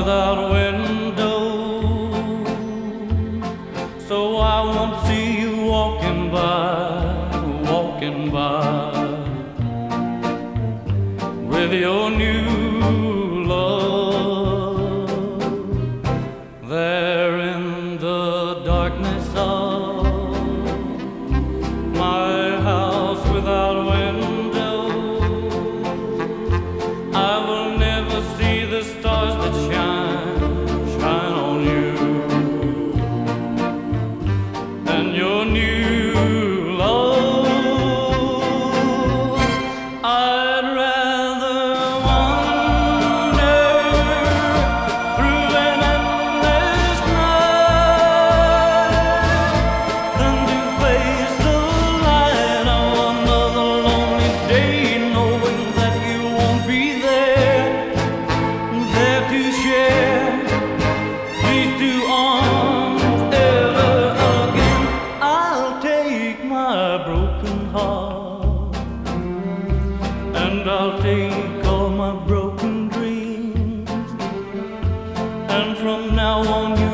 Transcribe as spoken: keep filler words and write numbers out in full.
without windows, so I won't see you walking by, walking by with your new love there in the darkness of my house without windows. I will never see the stars that shine, shine on you and your new love. I'd rather wander through an endless night than to face the light of another lonely day, knowing that you won't be there, there to share these two arms ever again. I'll take my broken heart and I'll take all my broken dreams, and from now on you